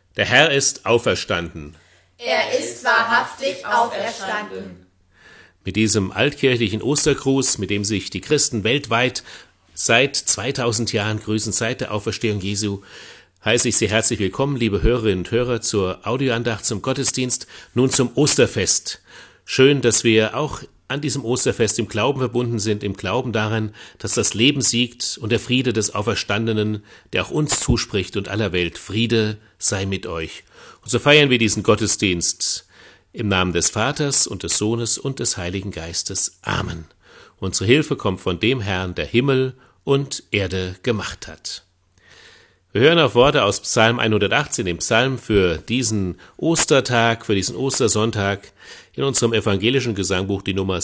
Der Herr ist auferstanden. Er ist wahrhaftig auferstanden. Mit diesem altkirchlichen Ostergruß, mit dem sich die Christen weltweit seit 2000 Jahren grüßen, seit der Auferstehung Jesu, heiße ich Sie herzlich willkommen, liebe Hörerinnen und Hörer, zur Audioandacht zum Gottesdienst, nun zum Osterfest. Schön, dass wir auch an diesem Osterfest im Glauben verbunden sind, im Glauben daran, dass das Leben siegt und der Friede des Auferstandenen, der auch uns zuspricht und aller Welt, Friede sei mit euch. Und so feiern wir diesen Gottesdienst im Namen des Vaters und des Sohnes und des Heiligen Geistes. Amen. Unsere Hilfe kommt von dem Herrn, der Himmel und Erde gemacht hat. Wir hören auf Worte aus Psalm 118, dem Psalm für diesen Ostertag, für diesen Ostersonntag, in unserem evangelischen Gesangbuch, die Nummer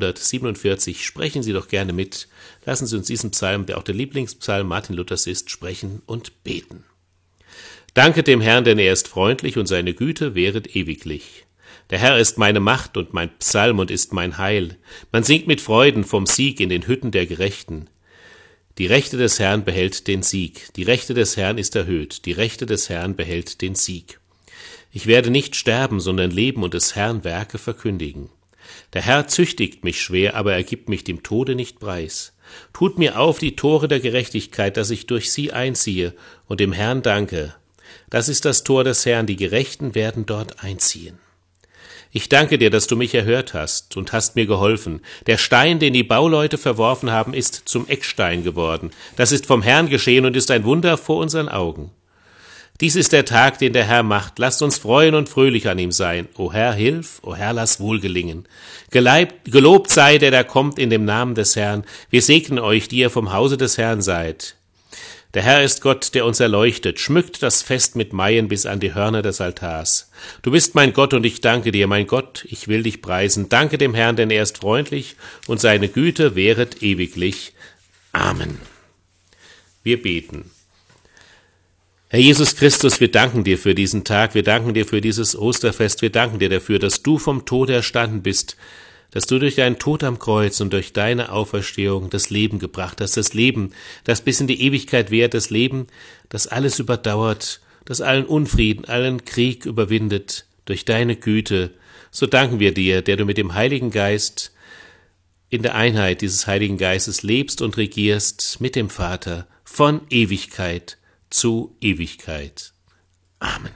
747. Sprechen Sie doch gerne mit. Lassen Sie uns diesen Psalm, der auch der Lieblingspsalm Martin Luthers ist, sprechen und beten. Danket dem Herrn, denn er ist freundlich und seine Güte währet ewiglich. Der Herr ist meine Macht und mein Psalm und ist mein Heil. Man singt mit Freuden vom Sieg in den Hütten der Gerechten. Die Rechte des Herrn behält den Sieg. Die Rechte des Herrn ist erhöht. Die Rechte des Herrn behält den Sieg. Ich werde nicht sterben, sondern leben und des Herrn Werke verkündigen. Der Herr züchtigt mich schwer, aber er gibt mich dem Tode nicht preis. Tut mir auf die Tore der Gerechtigkeit, dass ich durch sie einziehe und dem Herrn danke. Das ist das Tor des Herrn, die Gerechten werden dort einziehen. Ich danke dir, dass du mich erhört hast und hast mir geholfen. Der Stein, den die Bauleute verworfen haben, ist zum Eckstein geworden. Das ist vom Herrn geschehen und ist ein Wunder vor unseren Augen. Dies ist der Tag, den der Herr macht. Lasst uns freuen und fröhlich an ihm sein. O Herr, hilf, o Herr, lass wohlgelingen. Gelobt sei der, der kommt in dem Namen des Herrn. Wir segnen euch, die ihr vom Hause des Herrn seid. Der Herr ist Gott, der uns erleuchtet, schmückt das Fest mit Maien bis an die Hörner des Altars. Du bist mein Gott und ich danke dir, mein Gott, ich will dich preisen. Danke dem Herrn, denn er ist freundlich und seine Güte währet ewiglich. Amen. Wir beten. Herr Jesus Christus, wir danken dir für diesen Tag, wir danken dir für dieses Osterfest, wir danken dir dafür, dass du vom Tod erstanden bist, dass du durch deinen Tod am Kreuz und durch deine Auferstehung das Leben gebracht hast, das Leben, das bis in die Ewigkeit währt, das Leben, das alles überdauert, das allen Unfrieden, allen Krieg überwindet, durch deine Güte. So danken wir dir, der du mit dem Heiligen Geist in der Einheit dieses Heiligen Geistes lebst und regierst mit dem Vater von Ewigkeit zu Ewigkeit. Amen.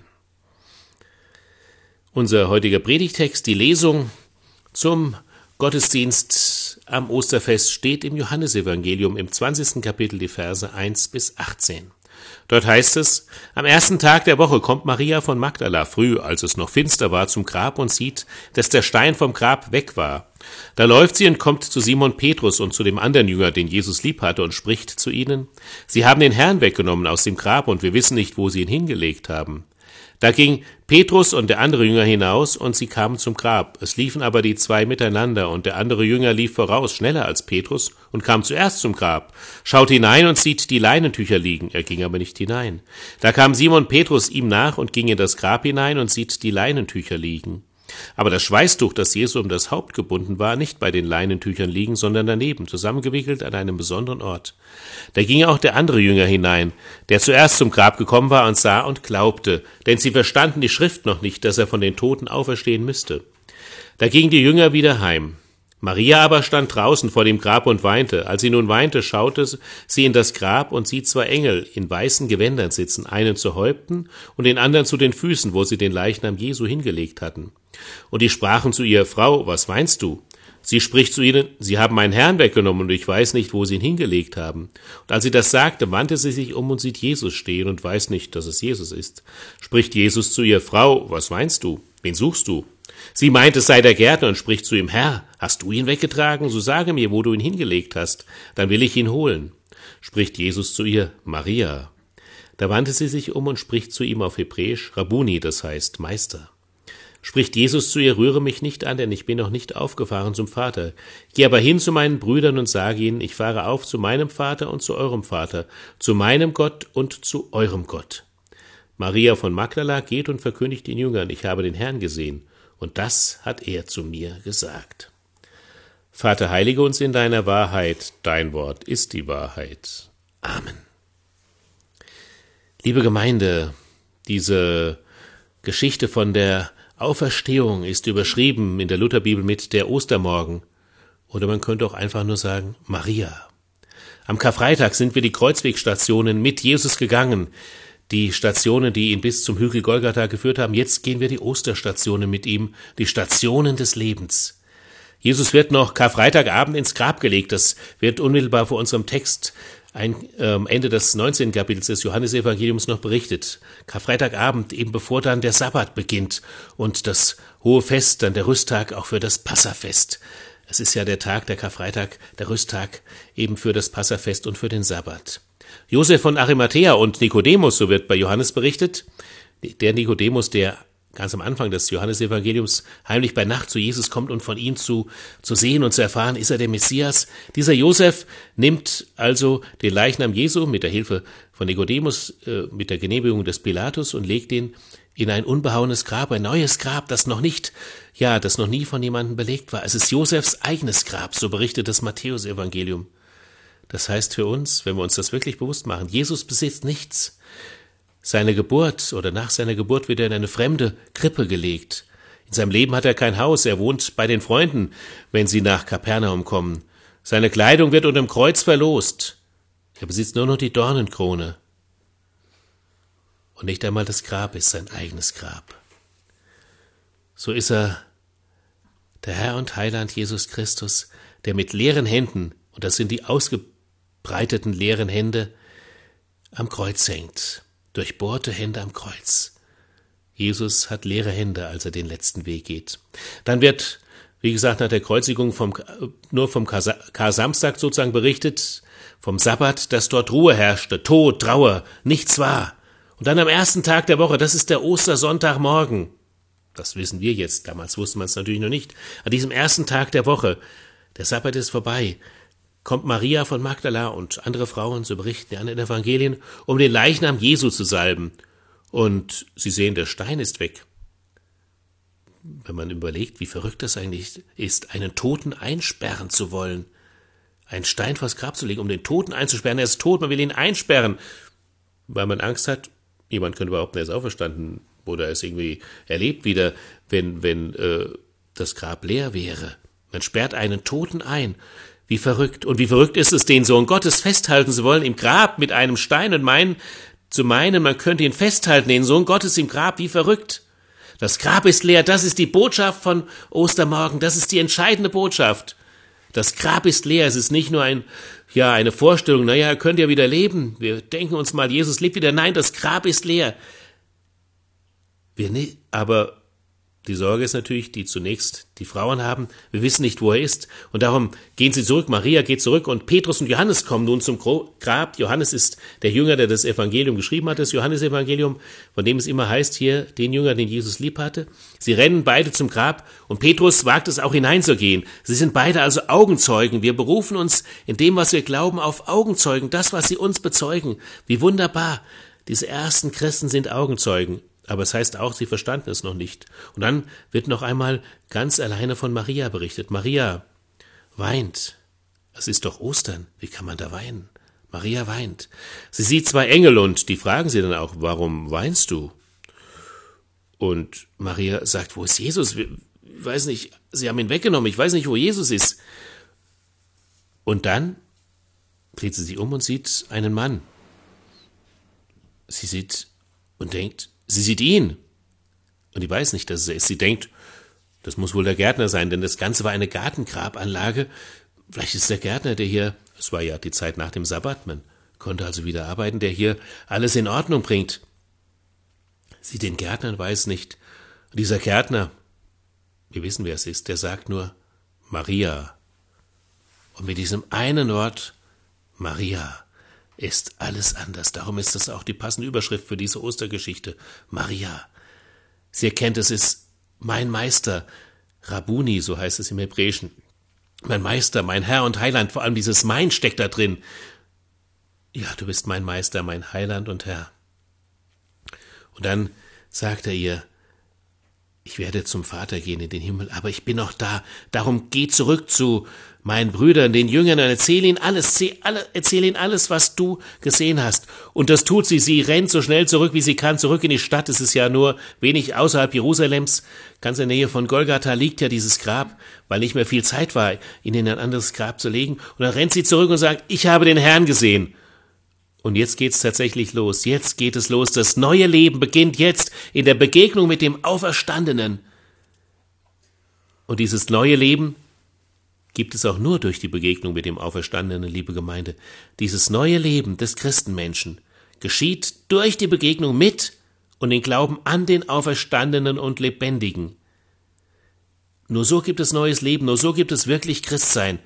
Unser heutiger Predigtext, die Lesung zum Gottesdienst am Osterfest, steht im Johannesevangelium im 20. Kapitel, die Verse 1 bis 18. Dort heißt es: Am ersten Tag der Woche kommt Maria von Magdala früh, als es noch finster war, zum Grab und sieht, dass der Stein vom Grab weg war. Da läuft sie und kommt zu Simon Petrus und zu dem anderen Jünger, den Jesus lieb hatte, und spricht zu ihnen: Sie haben den Herrn weggenommen aus dem Grab und wir wissen nicht, wo sie ihn hingelegt haben. Da ging Petrus und der andere Jünger hinaus, und sie kamen zum Grab. Es liefen aber die zwei miteinander, und der andere Jünger lief voraus, schneller als Petrus, und kam zuerst zum Grab, schaut hinein und sieht die Leinentücher liegen, er ging aber nicht hinein. Da kam Simon Petrus ihm nach und ging in das Grab hinein und sieht die Leinentücher liegen. Aber das Schweißtuch, das Jesu um das Haupt gebunden war, nicht bei den Leinentüchern liegen, sondern daneben, zusammengewickelt an einem besonderen Ort. Da ging auch der andere Jünger hinein, der zuerst zum Grab gekommen war, und sah und glaubte, denn sie verstanden die Schrift noch nicht, dass er von den Toten auferstehen müsste. Da gingen die Jünger wieder heim. Maria aber stand draußen vor dem Grab und weinte. Als sie nun weinte, schaute sie in das Grab und sieht zwei Engel in weißen Gewändern sitzen, einen zu Häupten und den anderen zu den Füßen, wo sie den Leichnam Jesu hingelegt hatten. Und die sprachen zu ihr: Frau, was weinst du? Sie spricht zu ihnen: Sie haben meinen Herrn weggenommen und ich weiß nicht, wo sie ihn hingelegt haben. Und als sie das sagte, wandte sie sich um und sieht Jesus stehen und weiß nicht, dass es Jesus ist. Spricht Jesus zu ihr: Frau, was weinst du? Wen suchst du? Sie meint, es sei der Gärtner, und spricht zu ihm: Herr, hast du ihn weggetragen? So sage mir, wo du ihn hingelegt hast, dann will ich ihn holen. Spricht Jesus zu ihr: Maria. Da wandte sie sich um und spricht zu ihm auf Hebräisch: Rabbuni, das heißt Meister. Spricht Jesus zu ihr: Rühre mich nicht an, denn ich bin noch nicht aufgefahren zum Vater. Geh aber hin zu meinen Brüdern und sage ihnen: Ich fahre auf zu meinem Vater und zu eurem Vater, zu meinem Gott und zu eurem Gott. Maria von Magdala geht und verkündigt den Jüngern: Ich habe den Herrn gesehen. Und das hat er zu mir gesagt. Vater, heilige uns in deiner Wahrheit, dein Wort ist die Wahrheit. Amen. Liebe Gemeinde, Diese Geschichte von der Auferstehung ist überschrieben in der Lutherbibel mit der Ostermorgen. Oder man könnte auch einfach nur sagen, Maria. Am Karfreitag sind wir die Kreuzwegstationen mit Jesus gegangen. Die Stationen, die ihn bis zum Hügel Golgatha geführt haben. Jetzt gehen wir die Osterstationen mit ihm, die Stationen des Lebens. Jesus wird noch Karfreitagabend ins Grab gelegt. Das wird unmittelbar vor unserem Text Ende des 19. Kapitels des Johannesevangeliums noch berichtet. Karfreitagabend, eben bevor dann der Sabbat beginnt und das hohe Fest, dann der Rüsttag auch für das Passafest. Es ist ja der Tag, der Karfreitag, der Rüsttag eben für das Passafest und für den Sabbat. Josef von Arimathäa und Nikodemus, so wird bei Johannes berichtet, der Nikodemus, der ganz am Anfang des Johannesevangeliums heimlich bei Nacht zu Jesus kommt und von ihm zu sehen und zu erfahren, ist er der Messias. Dieser Josef nimmt also den Leichnam Jesu mit der Hilfe von Nikodemus, mit der Genehmigung des Pilatus und legt ihn in ein unbehauenes Grab, ein neues Grab, das noch nie von jemandem belegt war. Es ist Josefs eigenes Grab, so berichtet das Matthäusevangelium. Das heißt für uns, wenn wir uns das wirklich bewusst machen, Jesus besitzt nichts. Seine Geburt oder nach seiner Geburt wird er in eine fremde Krippe gelegt. In seinem Leben hat er kein Haus, er wohnt bei den Freunden, wenn sie nach Kapernaum kommen. Seine Kleidung wird unter dem Kreuz verlost. Er besitzt nur noch die Dornenkrone. Und nicht einmal das Grab ist sein eigenes Grab. So ist er der Herr und Heiland Jesus Christus, der mit leeren Händen, und das sind die ausgebreiteten leeren Hände, am Kreuz hängt. Durchbohrte Hände am Kreuz. Jesus hat leere Hände, als er den letzten Weg geht. Dann wird, wie gesagt, nach der Kreuzigung nur vom Kar-Samstag sozusagen berichtet, vom Sabbat, dass dort Ruhe herrschte, Tod, Trauer, nichts war. Und dann am ersten Tag der Woche, das ist der Ostersonntagmorgen. Das wissen wir jetzt, damals wusste man es natürlich noch nicht. An diesem ersten Tag der Woche, der Sabbat ist vorbei, kommt Maria von Magdala und andere Frauen, so berichten die anderen Evangelien, um den Leichnam Jesu zu salben. Und sie sehen, der Stein ist weg. Wenn man überlegt, wie verrückt das eigentlich ist, einen Toten einsperren zu wollen, einen Stein vors Grab zu legen, um den Toten einzusperren. Er ist tot, man will ihn einsperren, weil man Angst hat, jemand könnte behaupten, er ist auferstanden oder er ist irgendwie erlebt wieder, wenn das Grab leer wäre. Man sperrt einen Toten ein. Wie verrückt. Und wie verrückt ist es, den Sohn Gottes festhalten zu wollen im Grab mit einem Stein und meinen, man könnte ihn festhalten, den Sohn Gottes im Grab. Wie verrückt. Das Grab ist leer. Das ist die Botschaft von Ostermorgen. Das ist die entscheidende Botschaft. Das Grab ist leer. Es ist nicht nur eine Vorstellung. Er könnte ja wieder leben. Wir denken uns mal, Jesus lebt wieder. Nein, das Grab ist leer. Aber die Sorge ist natürlich, die zunächst die Frauen haben. Wir wissen nicht, wo er ist. Und darum gehen sie zurück. Maria geht zurück und Petrus und Johannes kommen nun zum Grab. Johannes ist der Jünger, der das Evangelium geschrieben hat, das Johannesevangelium, von dem es immer heißt hier, den Jünger, den Jesus lieb hatte. Sie rennen beide zum Grab und Petrus wagt es auch hineinzugehen. Sie sind beide also Augenzeugen. Wir berufen uns in dem, was wir glauben, auf Augenzeugen. Das, was sie uns bezeugen. Wie wunderbar. Diese ersten Christen sind Augenzeugen. Aber es heißt auch, sie verstanden es noch nicht. Und dann wird noch einmal ganz alleine von Maria berichtet. Maria weint. Es ist doch Ostern. Wie kann man da weinen? Maria weint. Sie sieht zwei Engel und die fragen sie dann auch, warum weinst du? Und Maria sagt, wo ist Jesus? Ich weiß nicht, sie haben ihn weggenommen. Ich weiß nicht, wo Jesus ist. Und dann dreht sie sich um und sieht einen Mann. Sie sieht und denkt, sie sieht ihn. Und die weiß nicht, dass es er ist. Sie denkt, das muss wohl der Gärtner sein, denn das Ganze war eine Gartengrabanlage. Vielleicht ist der Gärtner, der hier, es war ja die Zeit nach dem Sabbat, man konnte also wieder arbeiten, der hier alles in Ordnung bringt. Sie den Gärtner und weiß nicht. Und dieser Gärtner, wir wissen, wer es ist, der sagt nur Maria. Und mit diesem einen Wort Maria ist alles anders. Darum ist das auch die passende Überschrift für diese Ostergeschichte. Maria. Sie erkennt, es ist mein Meister, Rabbuni, so heißt es im Hebräischen. Mein Meister, mein Herr und Heiland, vor allem dieses Mein steckt da drin. Ja, du bist mein Meister, mein Heiland und Herr. Und dann sagt er ihr, ich werde zum Vater gehen in den Himmel, aber ich bin noch da. Darum geh zurück zu meinen Brüdern, den Jüngern, und erzähl ihnen alles, was du gesehen hast. Und das tut sie. Sie rennt so schnell zurück, wie sie kann, zurück in die Stadt. Es ist ja nur wenig außerhalb Jerusalems. Ganz in der Nähe von Golgatha liegt ja dieses Grab, weil nicht mehr viel Zeit war, ihn in ein anderes Grab zu legen. Und dann rennt sie zurück und sagt, ich habe den Herrn gesehen. Und jetzt geht's tatsächlich los. Jetzt geht es los. Das neue Leben beginnt jetzt in der Begegnung mit dem Auferstandenen. Und dieses neue Leben gibt es auch nur durch die Begegnung mit dem Auferstandenen, liebe Gemeinde. Dieses neue Leben des Christenmenschen geschieht durch die Begegnung mit und den Glauben an den Auferstandenen und Lebendigen. Nur so gibt es neues Leben, nur so gibt es wirklich Christsein.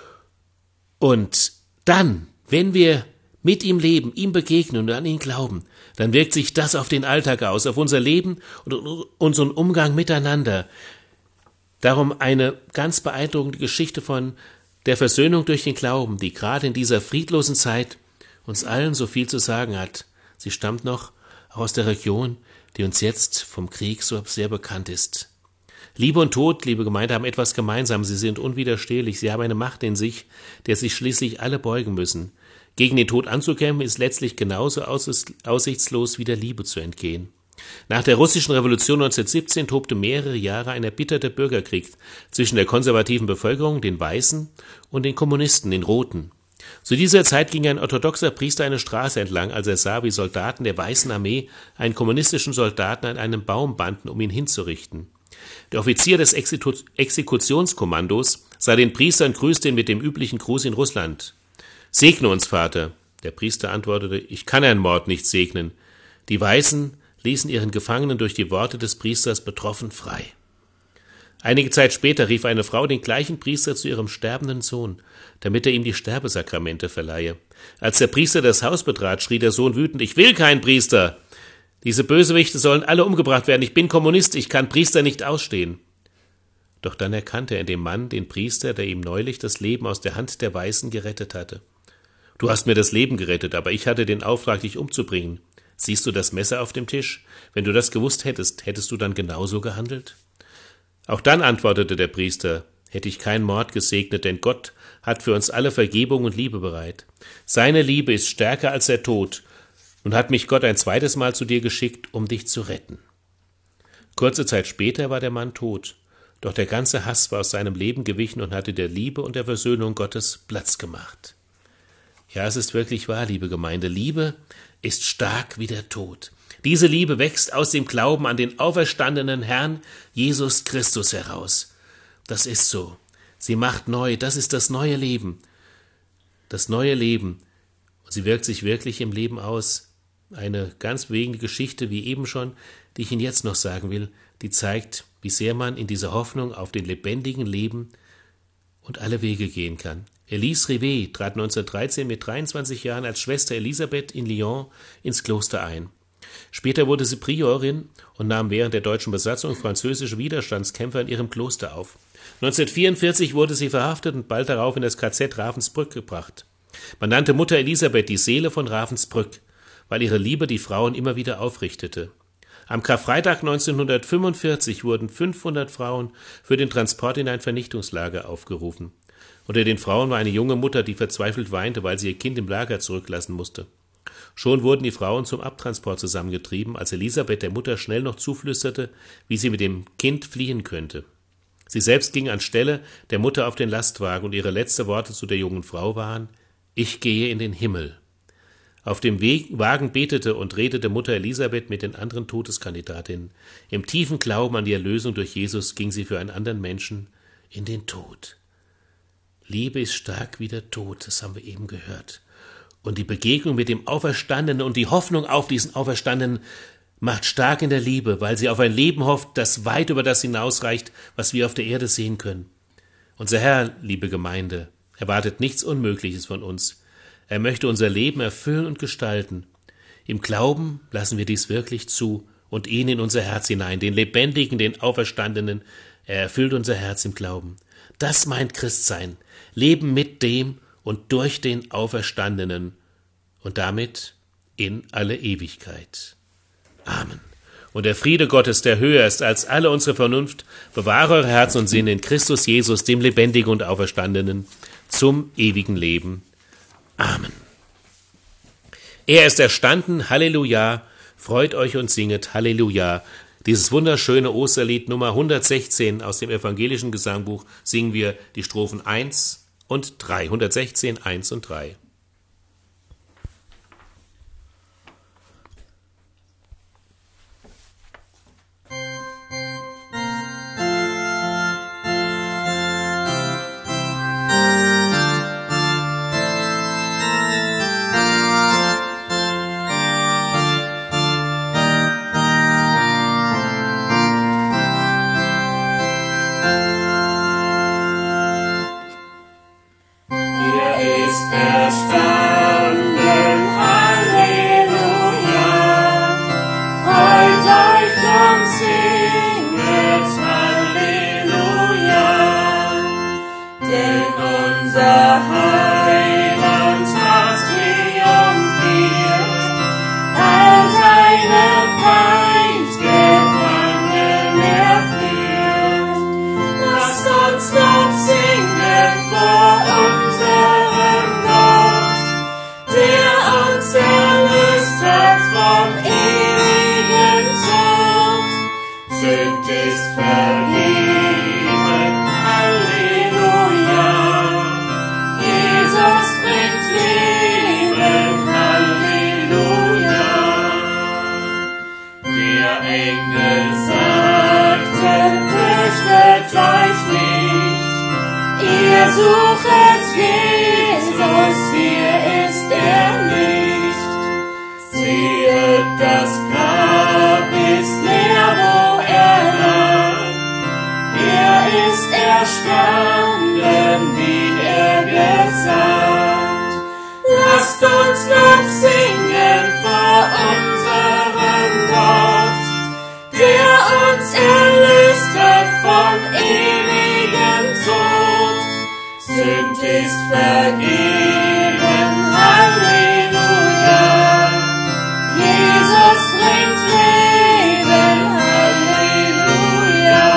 Und dann, wenn wir mit ihm leben, ihm begegnen und an ihn glauben, dann wirkt sich das auf den Alltag aus, auf unser Leben und unseren Umgang miteinander. Darum eine ganz beeindruckende Geschichte von der Versöhnung durch den Glauben, die gerade in dieser friedlosen Zeit uns allen so viel zu sagen hat. Sie stammt noch aus der Region, die uns jetzt vom Krieg so sehr bekannt ist. Liebe und Tod, liebe Gemeinde, haben etwas gemeinsam. Sie sind unwiderstehlich. Sie haben eine Macht in sich, der sich schließlich alle beugen müssen. Gegen den Tod anzukämpfen, ist letztlich genauso aussichtslos wie der Liebe zu entgehen. Nach der russischen Revolution 1917 tobte mehrere Jahre ein erbitterter Bürgerkrieg zwischen der konservativen Bevölkerung, den Weißen, und den Kommunisten, den Roten. Zu dieser Zeit ging ein orthodoxer Priester eine Straße entlang, als er sah, wie Soldaten der Weißen Armee einen kommunistischen Soldaten an einem Baum banden, um ihn hinzurichten. Der Offizier des Exekutionskommandos sah den Priester und grüßte ihn mit dem üblichen Gruß in Russland. »Segne uns, Vater!« Der Priester antwortete, »Ich kann einen Mord nicht segnen.« Die Weißen ließen ihren Gefangenen durch die Worte des Priesters betroffen frei. Einige Zeit später rief eine Frau den gleichen Priester zu ihrem sterbenden Sohn, damit er ihm die Sterbesakramente verleihe. Als der Priester das Haus betrat, schrie der Sohn wütend, »Ich will keinen Priester! Diese Bösewichte sollen alle umgebracht werden. Ich bin Kommunist, ich kann Priester nicht ausstehen.« Doch dann erkannte er in dem Mann den Priester, der ihm neulich das Leben aus der Hand der Weißen gerettet hatte. »Du hast mir das Leben gerettet, aber ich hatte den Auftrag, dich umzubringen. Siehst du das Messer auf dem Tisch? Wenn du das gewusst hättest, hättest du dann genauso gehandelt?« Auch dann antwortete der Priester, »Hätte ich keinen Mord gesegnet, denn Gott hat für uns alle Vergebung und Liebe bereit. Seine Liebe ist stärker als der Tod. Nun hat mich Gott ein zweites Mal zu dir geschickt, um dich zu retten.« Kurze Zeit später war der Mann tot, doch der ganze Hass war aus seinem Leben gewichen und hatte der Liebe und der Versöhnung Gottes Platz gemacht. Ja, es ist wirklich wahr, liebe Gemeinde, Liebe ist stark wie der Tod. Diese Liebe wächst aus dem Glauben an den auferstandenen Herrn Jesus Christus heraus. Das ist so. Sie macht neu, das ist das neue Leben. Das neue Leben. Sie wirkt sich wirklich im Leben aus. Eine ganz bewegende Geschichte, wie eben schon, die ich Ihnen jetzt noch sagen will, die zeigt, wie sehr man in dieser Hoffnung auf den lebendigen Leben und alle Wege gehen kann. Elise Rivet trat 1913 mit 23 Jahren als Schwester Elisabeth in Lyon ins Kloster ein. Später wurde sie Priorin und nahm während der deutschen Besatzung französische Widerstandskämpfer in ihrem Kloster auf. 1944 wurde sie verhaftet und bald darauf in das KZ Ravensbrück gebracht. Man nannte Mutter Elisabeth die Seele von Ravensbrück, weil ihre Liebe die Frauen immer wieder aufrichtete. Am Karfreitag 1945 wurden 500 Frauen für den Transport in ein Vernichtungslager aufgerufen. Unter den Frauen war eine junge Mutter, die verzweifelt weinte, weil sie ihr Kind im Lager zurücklassen musste. Schon wurden die Frauen zum Abtransport zusammengetrieben, als Elisabeth der Mutter schnell noch zuflüsterte, wie sie mit dem Kind fliehen könnte. Sie selbst ging anstelle der Mutter auf den Lastwagen und ihre letzten Worte zu der jungen Frau waren, »Ich gehe in den Himmel.« Auf dem Wagen betete und redete Mutter Elisabeth mit den anderen Todeskandidatinnen. Im tiefen Glauben an die Erlösung durch Jesus ging sie für einen anderen Menschen in den Tod. Liebe ist stark wie der Tod, das haben wir eben gehört. Und die Begegnung mit dem Auferstandenen und die Hoffnung auf diesen Auferstandenen macht stark in der Liebe, weil sie auf ein Leben hofft, das weit über das hinausreicht, was wir auf der Erde sehen können. Unser Herr, liebe Gemeinde, erwartet nichts Unmögliches von uns. Er möchte unser Leben erfüllen und gestalten. Im Glauben lassen wir dies wirklich zu und ihn in unser Herz hinein, den Lebendigen, den Auferstandenen. Er erfüllt unser Herz im Glauben. Das meint Christsein. Leben mit dem und durch den Auferstandenen und damit in alle Ewigkeit. Amen. Und der Friede Gottes, der höher ist als alle unsere Vernunft, bewahre eure Herzen und Sinne in Christus Jesus, dem Lebendigen und Auferstandenen, zum ewigen Leben. Amen. Er ist erstanden, Halleluja, freut euch und singet, Halleluja. Dieses wunderschöne Osterlied Nummer 116 aus dem evangelischen Gesangbuch singen wir die Strophen 1 und 3. 116, 1 und 3. Suchet Jesus, hier ist nicht. Sehet, das Grab ist leer, wo lag. Ist erstanden, wie gesagt. Lasst uns Lob singen vor unserem Gott, der uns erlöst hat vom ewigen Tod. Sünd ist vergeben, Halleluja. Jesus bringt Leben, Halleluja.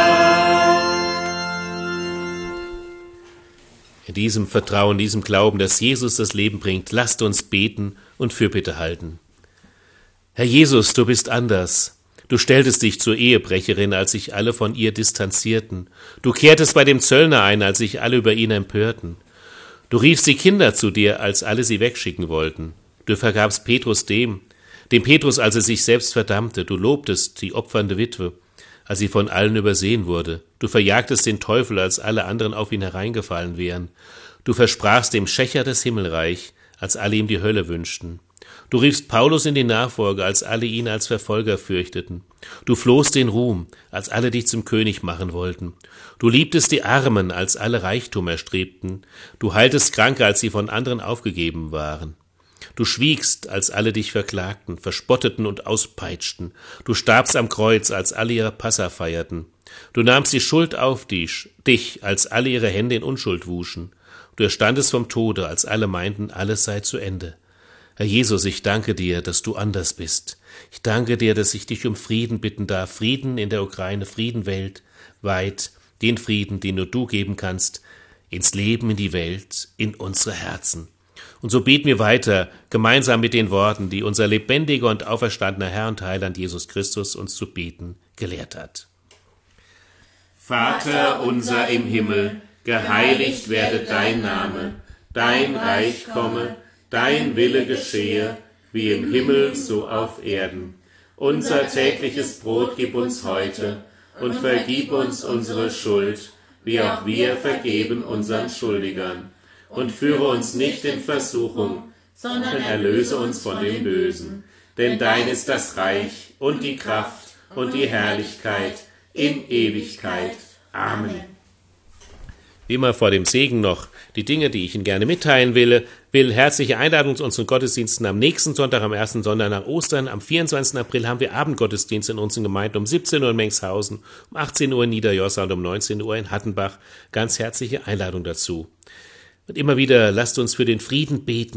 In diesem Vertrauen, diesem Glauben, dass Jesus das Leben bringt, lasst uns beten und Fürbitte halten. Herr Jesus, du bist anders. Du stelltest dich zur Ehebrecherin, als sich alle von ihr distanzierten. Du kehrtest bei dem Zöllner ein, als sich alle über ihn empörten. Du riefst die Kinder zu dir, als alle sie wegschicken wollten. Du vergabst Petrus dem Petrus, als er sich selbst verdammte. Du lobtest die opfernde Witwe, als sie von allen übersehen wurde. Du verjagtest den Teufel, als alle anderen auf ihn hereingefallen wären. Du versprachst dem Schächer das Himmelreich, als alle ihm die Hölle wünschten. Du riefst Paulus in die Nachfolge, als alle ihn als Verfolger fürchteten. Du flohst den Ruhm, als alle dich zum König machen wollten. Du liebtest die Armen, als alle Reichtum erstrebten. Du heiltest Kranke, als sie von anderen aufgegeben waren. Du schwiegst, als alle dich verklagten, verspotteten und auspeitschten. Du starbst am Kreuz, als alle ihre Passa feierten. Du nahmst die Schuld auf dich, als alle ihre Hände in Unschuld wuschen. Du erstandest vom Tode, als alle meinten, alles sei zu Ende. Herr Jesus, ich danke dir, dass du anders bist. Ich danke dir, dass ich dich um Frieden bitten darf. Frieden in der Ukraine, Frieden weltweit, den Frieden, den nur du geben kannst, ins Leben, in die Welt, in unsere Herzen. Und so beten wir weiter, gemeinsam mit den Worten, die unser lebendiger und auferstandener Herr und Heiland Jesus Christus uns zu beten gelehrt hat. Vater unser im Himmel, geheiligt werde dein Name, dein Reich komme, dein Wille geschehe, wie im Himmel, so auf Erden. Unser tägliches Brot gib uns heute und vergib uns unsere Schuld, wie auch wir vergeben unseren Schuldigern. Und führe uns nicht in Versuchung, sondern erlöse uns von dem Bösen. Denn dein ist das Reich und die Kraft und die Herrlichkeit in Ewigkeit. Amen. Wie immer vor dem Segen noch die Dinge, die ich Ihnen gerne mitteilen will. Herzliche Einladung zu unseren Gottesdiensten am nächsten Sonntag, am ersten Sonntag nach Ostern. Am 24. April haben wir Abendgottesdienst in unseren Gemeinden um 17 Uhr in Mengshausen, um 18 Uhr in Niederjossa und um 19 Uhr in Hattenbach. Ganz herzliche Einladung dazu. Und immer wieder lasst uns für den Frieden beten.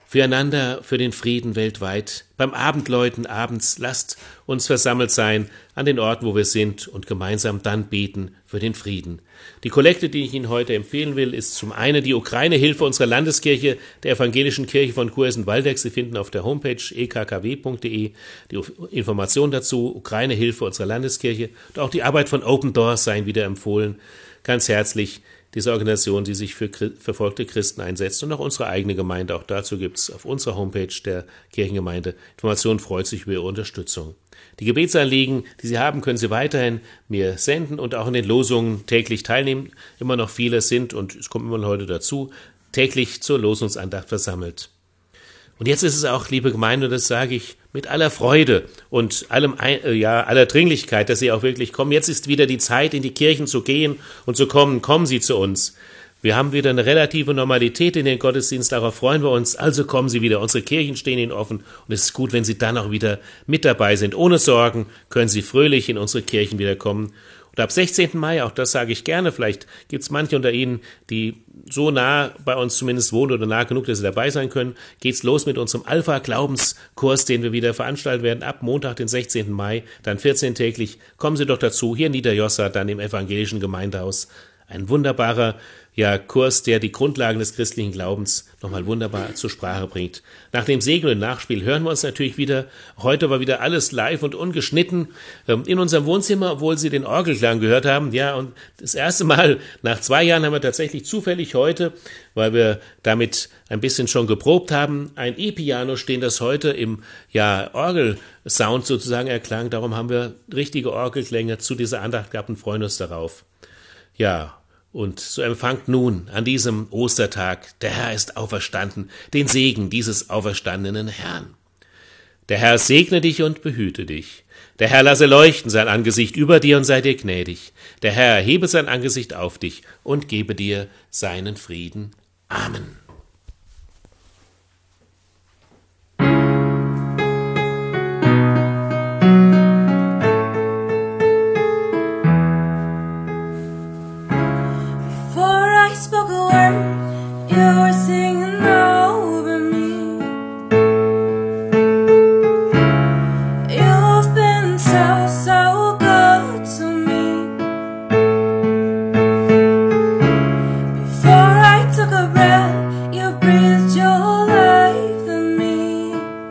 füreinander, für den Frieden weltweit. Beim Abendläuten abends lasst uns versammelt sein an den Orten, wo wir sind und gemeinsam dann beten für den Frieden. Die Kollekte, die ich Ihnen heute empfehlen will, ist zum einen die Ukraine-Hilfe unserer Landeskirche, der Evangelischen Kirche von Kursen-Waldeck. Sie finden auf der Homepage ekkw.de die Informationen dazu, Ukraine-Hilfe unserer Landeskirche. Und auch die Arbeit von Open Doors seien wieder empfohlen. Ganz herzlich diese Organisation, die sich für verfolgte Christen einsetzt und auch unsere eigene Gemeinde. Auch dazu gibt es auf unserer Homepage der Kirchengemeinde Informationen, freut sich über Ihre Unterstützung. Die Gebetsanliegen, die Sie haben, können Sie weiterhin mir senden und auch in den Losungen täglich teilnehmen. Immer noch viele sind, und es kommt immer noch heute dazu, täglich zur Losungsandacht versammelt. Und jetzt ist es auch, liebe Gemeinde, und das sage ich mit aller Freude und aller Dringlichkeit, dass Sie auch wirklich kommen. Jetzt ist wieder die Zeit, in die Kirchen zu gehen und zu kommen. Kommen Sie zu uns. Wir haben wieder eine relative Normalität in den Gottesdienst, darauf freuen wir uns. Also kommen Sie wieder. Unsere Kirchen stehen Ihnen offen und es ist gut, wenn Sie dann auch wieder mit dabei sind. Ohne Sorgen können Sie fröhlich in unsere Kirchen wieder kommen. Und ab 16. Mai, auch das sage ich gerne, vielleicht gibt es manche unter Ihnen, die so nah bei uns zumindest wohnen oder nah genug, dass sie dabei sein können, geht's los mit unserem Alpha-Glaubenskurs, den wir wieder veranstalten werden, ab Montag, den 16. Mai, dann 14-täglich. Kommen Sie doch dazu, hier in Niederjossa, dann im evangelischen Gemeindehaus. Ein wunderbarer Kurs, der die Grundlagen des christlichen Glaubens nochmal wunderbar zur Sprache bringt. Nach dem Segen und Nachspiel hören wir uns natürlich wieder. Heute war wieder alles live und ungeschnitten in unserem Wohnzimmer, obwohl Sie den Orgelklang gehört haben. Ja, und das erste Mal nach 2 Jahren haben wir tatsächlich zufällig heute, weil wir damit ein bisschen schon geprobt haben, ein E-Piano stehen, das heute im Orgelsound sozusagen erklang. Darum haben wir richtige Orgelklänge zu dieser Andacht gehabt und freuen uns darauf. Ja, und so empfangt nun an diesem Ostertag, der Herr ist auferstanden, den Segen dieses auferstandenen Herrn. Der Herr segne dich und behüte dich. Der Herr lasse leuchten sein Angesicht über dir und sei dir gnädig. Der Herr erhebe sein Angesicht auf dich und gebe dir seinen Frieden. Amen. Spoke a word, you were singing over me. You've been so, so good to me. Before I took a breath, you breathed your life in me.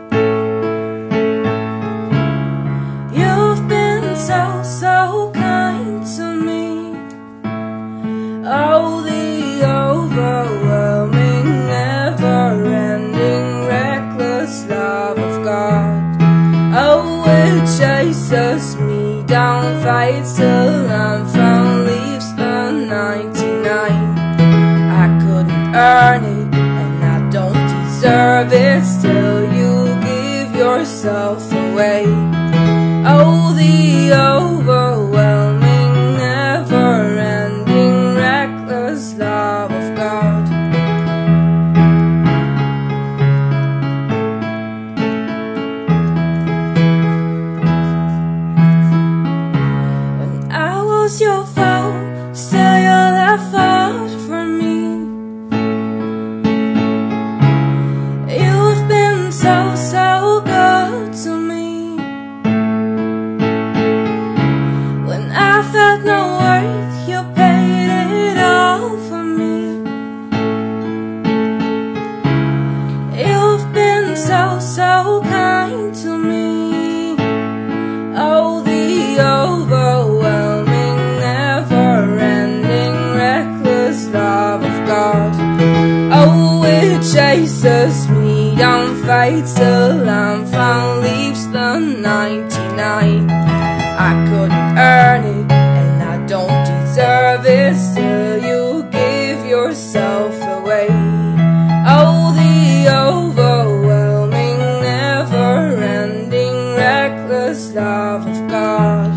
You've been so, so kind to me. Oh, overwhelming, never-ending, reckless love of God. Oh, it chases me down, fights till I'm found, leaves the 99. I couldn't earn it, and I don't deserve it, still you give yourself away. Oh, the overwhelming, never-ending, reckless love of God. When I was your foe, still you left fought for me. You've been so, so good to me. When I felt no worth, you paid it all for me. You've been so, so kind to me. Oh, the overwhelming, never-ending, reckless love of God. Oh, it chases me down, fights till I'm found, leaves the 99. I couldn't earn it, and I don't deserve it, still you give yourself away. Oh, the overwhelming, never-ending, reckless love of God.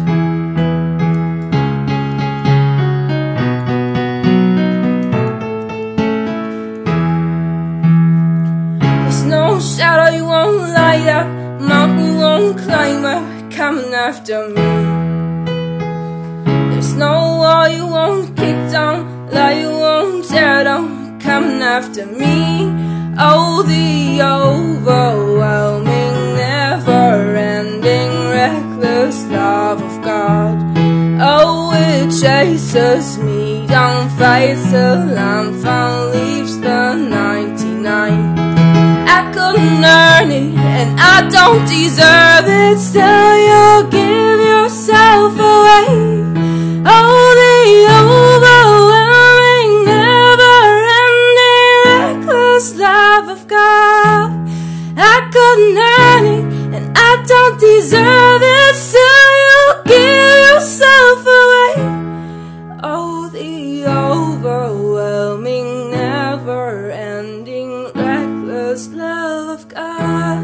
There's no shadow you won't light up, mountain you won't climb up, coming after me. There's no wall you won't kick down, lie you won't tear down, coming after me. Oh, the overwhelming, never-ending, reckless love of God. Oh, it chases me down, fights till I'm found, leaves the 99. I couldn't earn it, and I don't deserve it, still you give yourself away. Oh, the overwhelming, never-ending, reckless love of God. I couldn't earn it, and I don't deserve it, still you give yourself away. Oh, the overwhelming, never-ending, reckless love of God.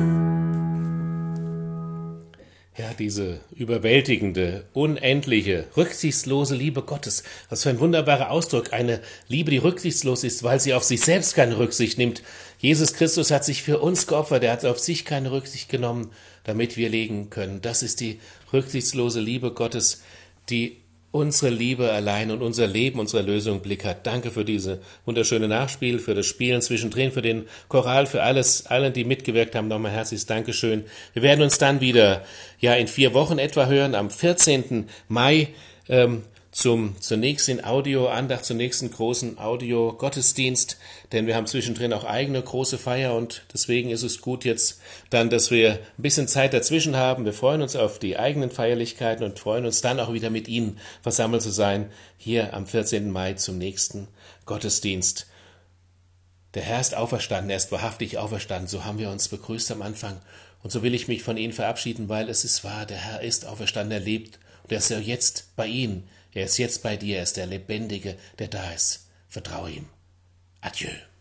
Ja, diese überwältigende, unendliche, rücksichtslose Liebe Gottes. Was für ein wunderbarer Ausdruck. Eine Liebe, die rücksichtslos ist, weil sie auf sich selbst keine Rücksicht nimmt. Jesus Christus hat sich für uns geopfert. Er hat auf sich keine Rücksicht genommen, damit wir leben können. Das ist die rücksichtslose Liebe Gottes, die unsere Liebe allein und unser Leben, unsere Erlösung im Blick hat. Danke für diese wunderschöne Nachspiel, für das Spielen zwischendrin, für den Choral, für allen, die mitgewirkt haben. Nochmal herzliches Dankeschön. Wir werden uns dann wieder, in 4 Wochen etwa hören, am 14. Mai, zur nächsten Audioandacht, zum nächsten großen Audio-Gottesdienst, denn wir haben zwischendrin auch eigene große Feier und deswegen ist es gut jetzt dann, dass wir ein bisschen Zeit dazwischen haben. Wir freuen uns auf die eigenen Feierlichkeiten und freuen uns dann auch wieder mit Ihnen versammelt zu sein, hier am 14. Mai zum nächsten Gottesdienst. Der Herr ist auferstanden, er ist wahrhaftig auferstanden, so haben wir uns begrüßt am Anfang und so will ich mich von Ihnen verabschieden, weil es ist wahr, der Herr ist auferstanden, er lebt und er ist ja jetzt bei Ihnen. Er ist jetzt bei dir, er ist der Lebendige, der da ist. Vertraue ihm. Adieu.